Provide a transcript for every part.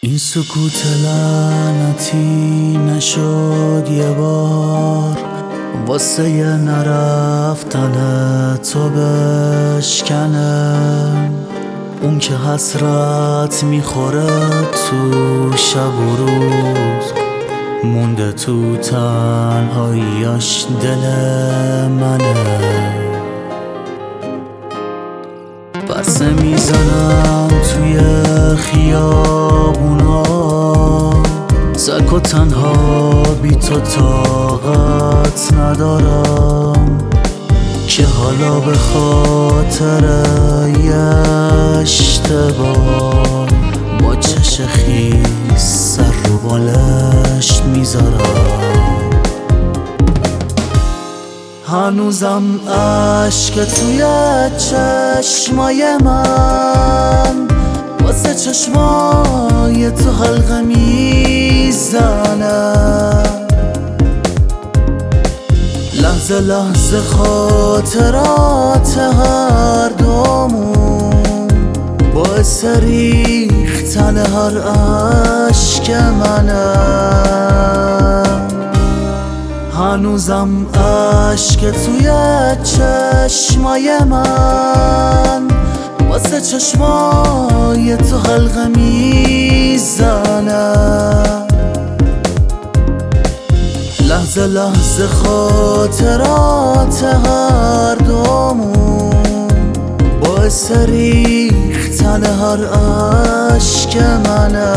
این سکوت لعنتی نشد یه بار واسه یه نرفتن تو بشکنه، اون که حسرت میخوره تو شب و روز، مونده تو تنهاییاش دل منه. بسه میزنم توی خیابونا، سگ و تنها بی تو طاقت ندارم، که حالا به خاطر یه اشتباه با چش خیس سر رو بالش میذارم. هنوزم عشق توی چشمای من واسه چشمای تو حلقه میزنه، لحظه لحظه خاطرات هر دومون باعث ریختن هر عشق منه. هنوزم عشق توی چشمای من واسه چشمای تو حلقه میزنه، لحظه لحظه خاطرات هر دومون باعث ریختن هر عشق منه.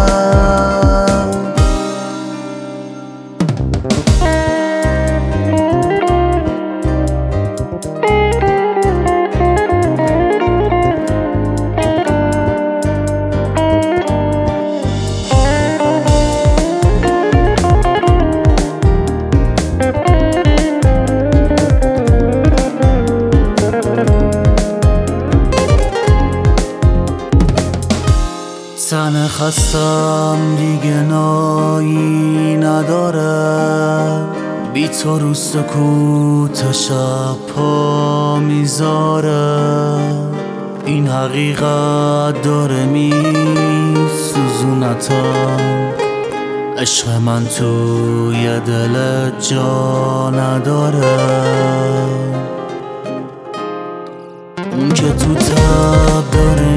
تن خستم دیگه نایی نداره، بی تو رو سکوت شب پا میذاره، این حقیقت داره میسوزونتم، عشق من توی دلت جا نداره، اون که تو تب داره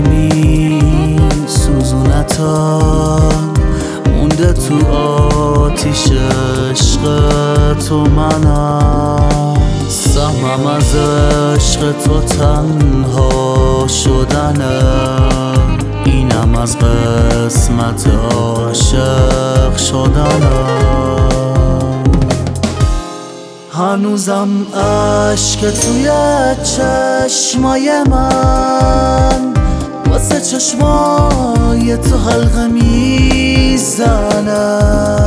مونده تو آتیش عشق تو منم، سهمم از عشق تو تنها شدنه، اینم از قسمت عاشق شدنه. هنوزم عشق توی چشمای من واسه چشمای تو حلقه میزنه،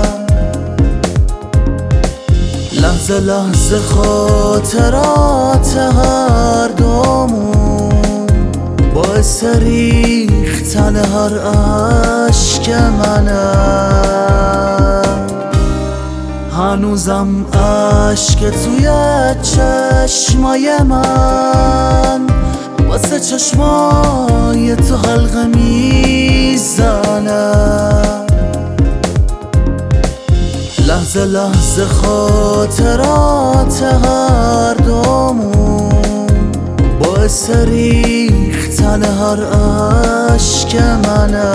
لحظه لحظه خاطرات هر دومون باعث ریختن هر عشق منه. هنوزم عشق توی چشمای من واسه چشمای تو حلقه میزنه، لحظه لحظه خاطرات هر دومون باعث ریختن هر عشق منه.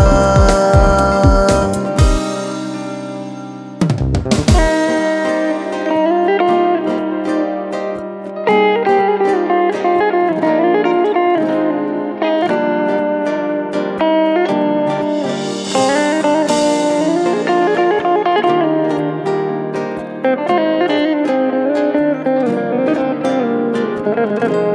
Thank you.